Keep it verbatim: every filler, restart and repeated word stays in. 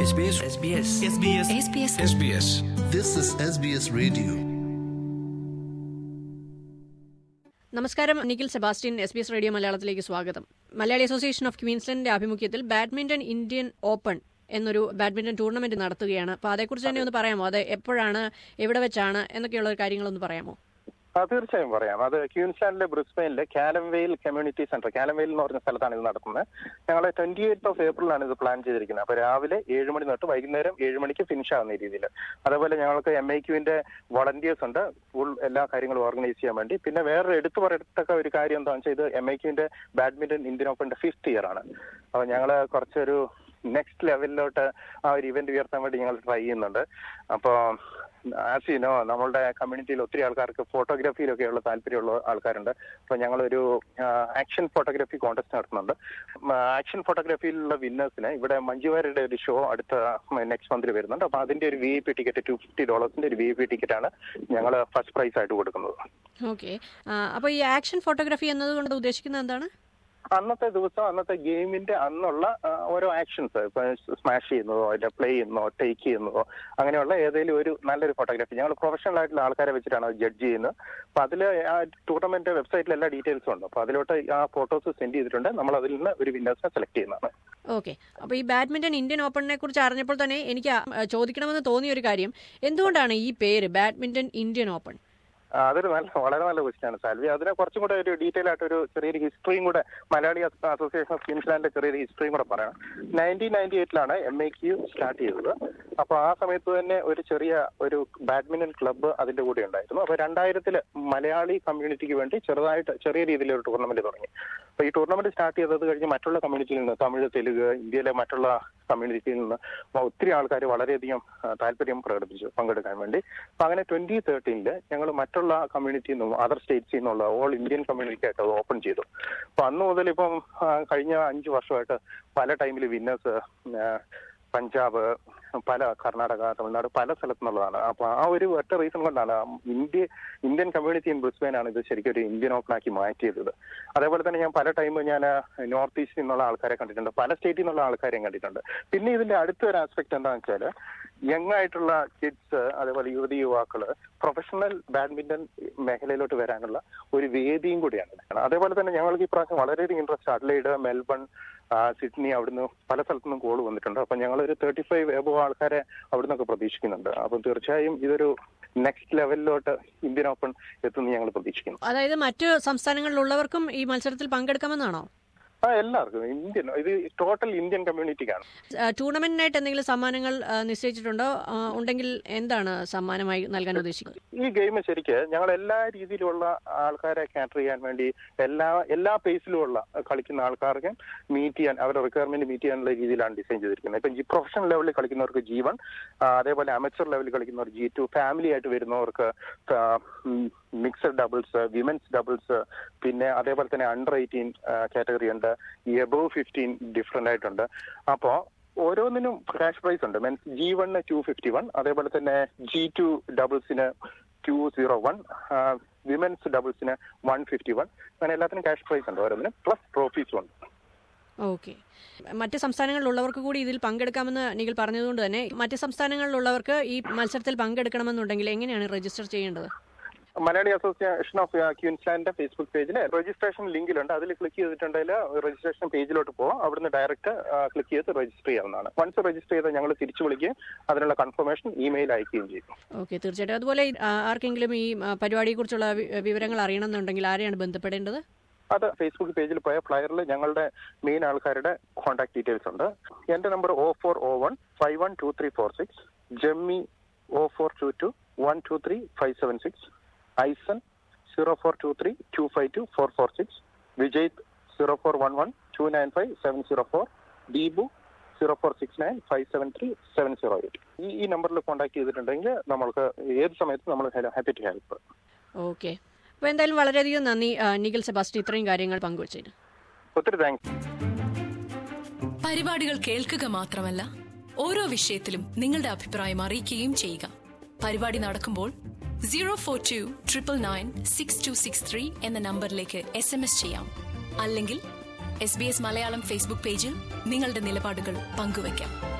S B S S B S S B S S B S S B S This is S B S Radio. നമസ്കാരം. Nikhil Sebastian, S B S radio മലയാളത്തിലേക്ക് സ്വാഗതം. Malayali association of ക്വീൻസ്ലൻഡിന്റെ ആഭിമുഖ്യത്തിൽ badminton Indian open എന്നൊരു badminton tournament നടത്തുകയാണ്. അപ്പോൾ അതേക്കുറിച്ച് തന്നെ ഒന്ന് പറയാമോ? അത് എപ്പോഴാണ്, എവിടെ വെച്ചാണ് എന്നൊക്കെയുള്ള കാര്യങ്ങളൊന്ന് പറയാമോ? തീർച്ചയായും പറയാം. അത് ക്വീൻസ്ലാൻഡിലെ ബ്രിസ്ബെയിനിലെ കാലംവെയിൽ കമ്മ്യൂണിറ്റി സെന്റർ, കാലംവെയിൽ എന്ന് പറഞ്ഞ സ്ഥലത്താണ് ഇത് നടക്കുന്നത്. ഞങ്ങൾ ട്വന്റി എയ്ത്ത് ഓഫ് ഏപ്രിലാണ് ഇത് പ്ലാൻ ചെയ്തിരിക്കുന്നത്. അപ്പോൾ രാവിലെ ഏഴ് മണി തൊട്ട് വൈകുന്നേരം ഏഴ് മണിക്ക് ഫിനിഷ് ആകുന്ന രീതിയിൽ. അതേപോലെ ഞങ്ങൾക്ക് എം ഐ ക്യൂവിന്റെ വോളണ്ടിയേഴ്സ് ഉണ്ട് ഫുൾ എല്ലാ കാര്യങ്ങളും ഓർഗനൈസ് ചെയ്യാൻ വേണ്ടി. പിന്നെ വേറെ എടുത്തു പറയത്തക്ക ഒരു കാര്യം എന്താണെന്ന് വെച്ചാൽ ഇത് എം ഐ ക്യൂവിന്റെ ബാഡ്മിന്റൺ ഇന്ത്യൻ ഓപ്പണിന്റെ ഫിഫ്ത്ത് ഇയർ ആണ്. അപ്പോൾ ഞങ്ങൾ കുറച്ചൊരു നെക്സ്റ്റ് ലെവലിലോട്ട് ആ ഒരു ഇവന്റ് ഉയർത്താൻ വേണ്ടി ഞങ്ങൾ ട്രൈ ചെയ്യുന്നുണ്ട്. അപ്പോൾ ആസ് യു നോ, നമ്മളുടെ കമ്മ്യൂണിറ്റിയിൽ ഒത്തിരി ആൾക്കാർക്ക് ഫോട്ടോഗ്രാഫിയിലൊക്കെയുള്ള താല്പര്യമുള്ള ആൾക്കാരുണ്ട്. അപ്പോൾ ഞങ്ങളൊരു ആക്ഷൻ ഫോട്ടോഗ്രാഫി കോൺടെസ്റ്റ് നടത്തുന്നുണ്ട്. ആക്ഷൻ ഫോട്ടോഗ്രാഫിയിലുള്ള വിന്നേഴ്സിന് ഇവിടെ മഞ്ജുവാരുടെ ഒരു ഷോ അടുത്ത നെക്സ്റ്റ് മന്തിൽ വരുന്നുണ്ട്. അപ്പോൾ അതിന്റെ ഒരു V I P ticket two fifty ഡോളേഴ്സിന്റെ ഒരു വി ഐ പി ടിക്കറ്റാണ് ഞങ്ങൾ ഫസ്റ്റ് പ്രൈസ് ആയിട്ട് കൊടുക്കുന്നത്. ഓക്കെ. അപ്പോൾ ഈ ആക്ഷൻ ഫോട്ടോഗ്രാഫി എന്നതുകൊണ്ട് ഉദ്ദേശിക്കുന്നത് എന്താണ്? അന്നത്തെ ദിവസം അന്നത്തെ ഗെയിമിന്റെ അന്നുള്ള ഓരോ ആക്ഷൻസ്, ഇപ്പൊ സ്മാഷ് ചെയ്യുന്നതോ അതിന്റെ പ്ലേ ചെയ്യുന്നതോ ടേക്ക് ചെയ്യുന്നതോ അങ്ങനെയുള്ള ഏതെങ്കിലും ഒരു നല്ലൊരു ഫോട്ടോഗ്രാഫി ഞങ്ങൾ പ്രൊഫഷണൽ ആയിട്ടുള്ള ആൾക്കാരെ വെച്ചിട്ടാണ് ജഡ്ജ് ചെയ്യുന്നത്. അപ്പൊ അതിൽ ആ ടൂർണമെന്റ് വെബ്സൈറ്റിൽ എല്ലാ ഡീറ്റെയിൽസും ഉണ്ട്. അപ്പൊ അതിലോട്ട് ആ ഫോട്ടോസ് സെൻഡ് ചെയ്തിട്ടുണ്ട്. നമ്മൾ അതിൽ നിന്ന് ഒരു വിന്നേഴ്സിനെ സെലക്ട് ചെയ്യുന്നതാണ്. ഓക്കെ. അപ്പോൾ ഈ ബാഡ്മിന്റൺ ഇന്ത്യൻ ഓപ്പണിനെ കുറിച്ച് അറിഞ്ഞപ്പോൾ തന്നെ എനിക്ക് ചോദിക്കണമെന്ന് തോന്നിയ ഒരു കാര്യം, എന്തുകൊണ്ടാണ് ഈ പേര് ബാഡ്മിന്റൺ ഇന്ത്യൻ ഓപ്പൺ? അതൊരു നല്ല വളരെ നല്ല ക്വസ്റ്റ്യൻ ആണ് സാൽവി. അതിനെ കുറച്ചും കൂടെ ഒരു ഡീറ്റെയിൽ ആയിട്ട് ഒരു ചെറിയൊരു ഹിസ്റ്ററിയും കൂടെ മലയാളി അസോസിയേഷൻ ഓഫ് ക്വീൻസ്ലാൻഡിന്റെ ചെറിയൊരു ഹിസ്റ്ററിയും കൂടെ പറയണം. നയൻറ്റീൻ നയൻറ്റി എയ്റ്റിലാണ് എം ഐ ക്യു സ്റ്റാർട്ട് ചെയ്തത്. അപ്പൊ ആ സമയത്ത് തന്നെ ഒരു ചെറിയ ഒരു ബാഡ്മിന്റൺ ക്ലബ്ബ് അതിന്റെ കൂടെ ഉണ്ടായിരുന്നു. അപ്പൊ രണ്ടായിരത്തില് മലയാളി കമ്മ്യൂണിറ്റിക്ക് വേണ്ടി ചെറുതായിട്ട് ചെറിയ രീതിയിലൊരു ടൂർണമെന്റ് തുടങ്ങി. അപ്പൊ ഈ ടൂർണമെന്റ് സ്റ്റാർട്ട് ചെയ്തത് കഴിഞ്ഞ് മറ്റുള്ള കമ്മ്യൂണിറ്റിയിൽ നിന്ന്, തമിഴ്, തെലുങ്ക്, ഇന്ത്യയിലെ മറ്റുള്ള കമ്മ്യൂണിറ്റിയിൽ നിന്ന് ഒത്തിരി ആൾക്കാർ വളരെയധികം താല്പര്യം പ്രകടിപ്പിച്ചു പങ്കെടുക്കാൻ വേണ്ടി. അപ്പൊ അങ്ങനെ ട്വന്റി തേർട്ടീനില് ഞങ്ങൾ മറ്റുള്ള കമ്മ്യൂണിറ്റിയിൽ നിന്നും അതർ സ്റ്റേറ്റ്സിൽ നിന്നുള്ള ഓൾ ഇന്ത്യൻ കമ്മ്യൂണിറ്റി ആയിട്ട് അത് ഓപ്പൺ ചെയ്തു. അപ്പൊ അന്ന് മുതൽ ഇപ്പം കഴിഞ്ഞ അഞ്ചു വർഷമായിട്ട് പല ടൈമിൽ വിന്നേഴ്സ് പഞ്ചാബ്, പല കർണാടക, തമിഴ്നാട് പല സ്ഥലത്തു നിന്നുള്ളതാണ്. അപ്പൊ ആ ഒരു ഒറ്റ റീസൺ കൊണ്ടാണ് ഇന്ത്യ ഇന്ത്യൻ കമ്മ്യൂണിറ്റി ഇൻ ബ്രിസ്ബെയിനാണ് ഇത് ശരിക്കും ഒരു ഇന്ത്യൻ ഓപ്പൺ ആക്കി മാറ്റിയത്. അതേപോലെ തന്നെ ഞാൻ പല ടൈം ഞാൻ നോർത്ത് ഈസ്റ്റിൽ നിന്നുള്ള ആൾക്കാരെ കണ്ടിട്ടുണ്ട്, പല സ്റ്റേറ്റിൽ നിന്നുള്ള ആൾക്കാരെയും കണ്ടിട്ടുണ്ട്. പിന്നെ ഇതിന്റെ അടുത്തൊരു ആസ്പെക്ട് എന്താണെന്ന് വെച്ചാൽ യങ് ആയിട്ടുള്ള കിഡ്സ്, അതേപോലെ യുവതി യുവാക്കള് പ്രൊഫഷണൽ ബാഡ്മിന്റൺ മേഖലയിലോട്ട് വരാനുള്ള ഒരു വേദിയും കൂടിയാണ്. അതേപോലെ തന്നെ ഞങ്ങൾക്ക് ഈ പ്രാവശ്യം വളരെയധികം ഇൻട്രസ്റ്റ് അഡ്ലൈഡ്, മെൽബൺ, സിഡ്നി അവിടുന്ന് പല സ്ഥലത്തുനിന്നും കോൾ വന്നിട്ടുണ്ട്. അപ്പൊ ഞങ്ങളൊരു തേർട്ടി ഫൈവ് എബോ ആൾക്കാരെ അവിടുന്നൊക്കെ പ്രതീക്ഷിക്കുന്നുണ്ട്. അപ്പം തീർച്ചയായും ഇതൊരു നെക്സ്റ്റ് ലെവലിലോട്ട് ഇന്ത്യൻ ഓപ്പൺ എത്തുമെന്ന് ഞങ്ങൾ പ്രതീക്ഷിക്കുന്നു. അതായത് മറ്റു സംസ്ഥാനങ്ങളിലുള്ളവർക്കും ഈ മത്സരത്തിൽ പങ്കെടുക്കാമെന്നാണോ? ആ, എല്ലാവർക്കും ഇന്ത്യൻ, ഇത് ടോട്ടൽ ഇന്ത്യൻ കമ്മ്യൂണിറ്റിക്കാണ്. ടൂർണമെന്റിനായിട്ട് എന്തെങ്കിലും സമ്മാനങ്ങൾ നിശ്ചയിച്ചിട്ടുണ്ടോ? ഉണ്ടെങ്കിൽ എന്താണ് സമ്മാനമായി നൽകാൻ ഉദ്ദേശിക്കുന്നത്? ഈ ഗെയിം ശരിക്ക് ഞങ്ങൾ എല്ലാ രീതിയിലുള്ള ആൾക്കാരെ കാറ്റർ ചെയ്യാൻ വേണ്ടി എല്ലാ എല്ലാ പേസിലുമുള്ള കളിക്കുന്ന ആൾക്കാർക്ക് മീറ്റ് ചെയ്യാൻ, അവരുടെ റിക്വയർമെന്റ് മീറ്റ് ചെയ്യാനുള്ള രീതിയിലാണ് ഡിസൈൻ ചെയ്തിരിക്കുന്നത്. ഇപ്പം ജി പ്രൊഫഷണൽ ലെവലിൽ കളിക്കുന്നവർക്ക് ജി വൺ, അതേപോലെ അമച്ചർ ലെവലിൽ കളിക്കുന്നവർ ജി ടു, ഫാമിലി ആയിട്ട് വരുന്നവർക്ക് മിക്സഡ് ഡബിൾസ്, വിമൻസ് ഡബിൾസ്, പിന്നെ അതേപോലെ തന്നെ അണ്ടർ എയ്റ്റീൻ കാറ്റഗറി ഉണ്ട്, എബോവ് ഫിഫ്റ്റീൻ ഡിഫറെന്റ് ആയിട്ടുണ്ട്. അപ്പോ ഓരോന്നിനും ക്യാഷ് പ്രൈസ് ഉണ്ട്. Means G one two fifty one, അതേപോലെ തന്നെ ജി ടു ഡബിൾസിന് ടു സീറോ വൺ, വിമൻസ് ഡബിൾസിന് വൺ ഫിഫ്റ്റി വൺ, അങ്ങനെ എല്ലാത്തിനും ക്യാഷ് പ്രൈസ് ഉണ്ട് ഓരോന്നിനും, പ്ലസ് ട്രോഫീസും ഉണ്ട്. ഓക്കെ. മറ്റ് സംസ്ഥാനങ്ങളിലുള്ളവർക്ക് കൂടി ഇതിൽ പങ്കെടുക്കാമെന്ന് നിഖിൽ പറഞ്ഞതുകൊണ്ട് തന്നെ മറ്റ് സംസ്ഥാനങ്ങളിലുള്ളവർക്ക് ഈ മത്സരത്തിൽ പങ്കെടുക്കണമെന്നുണ്ടെങ്കിൽ എങ്ങനെയാണ് രജിസ്റ്റർ ചെയ്യേണ്ടത്? മലയാളി അസോസിയേഷൻ ഓഫ് ക്വീൻസ്ലാൻഡിന്റെ ഫേസ്ബുക്ക് പേജിൽ രജിസ്ട്രേഷൻ ലിങ്കിലുണ്ട്. അതിൽ ക്ലിക്ക് ചെയ്തിട്ടുണ്ടെങ്കിൽ രജിസ്ട്രേഷൻ പേജിലോട്ട് പോകാം. അവിടുന്ന് ഡയറക്റ്റ് ക്ലിക്ക് ചെയ്ത് രജിസ്റ്റർ ചെയ്യാവുന്നതാണ്. വൺസ് രജിസ്റ്റർ ചെയ്ത് ഞങ്ങൾ തിരിച്ചു വിളിക്കുകയും അതിനുള്ള കൺഫർമേഷൻ ഇമെയിൽ അയക്കുകയും ചെയ്യും. ഓക്കെ, തീർച്ചയായിട്ടും. അതുപോലെ ആർക്കെങ്കിലും ഈ പരിപാടിയെ കുറിച്ചുള്ള വിവരങ്ങൾ അറിയണമെന്നുണ്ടെങ്കിൽ ആരെയാണ് ബന്ധപ്പെടേണ്ടത്? അത് ഫേസ്ബുക്ക് പേജിൽ പോയ ഫ്ലയറിൽ ഞങ്ങളുടെ മെയിൻ ആൾക്കാരുടെ കോൺടാക്ട് ഡീറ്റെയിൽസ് ഉണ്ട്. എന്റെ number O four O one five one two three four six, Jemmy O four two two one two three five seven six, Aison zero four two three two five two four four six, Vijay zero four one one two nine five seven zero four, Deepu zero four six nine five seven three seven zero eight. ഈ ഈ നമ്പറിൽ contact ചെയ്തിട്ടുണ്ടെങ്കിൽ നമ്മൾക്ക് ഏത് സമയത്തും നമ്മൾ happy to help. Okay. അപ്പോൾ എന്തായാലും വളരെയധികം നന്ദി നിഖിൽ സെബാസ്റ്റ്യൻ, ഇത്രയും കാര്യങ്ങൾ പങ്കുവച്ചതിന്. ഒത്തിരി താങ്ക്സ്. പരിപാടികൾ കേൾക്കുക മാത്രമല്ല, ഓരോ വിഷയത്തിലും നിങ്ങളുടെ അഭിപ്രായം അറിയിക്കുകയും ചെയ്യുക. പരിപാടി നടക്കുമ്പോൾ zero four two triple nine six two six three എന്ന നമ്പറിലേക്ക് എസ് എം എസ് ചെയ്യാം. അല്ലെങ്കിൽ S B S Malayalam Facebook പേജിൽ നിങ്ങളുടെ നിലപാടുകൾ പങ്കുവയ്ക്കാം.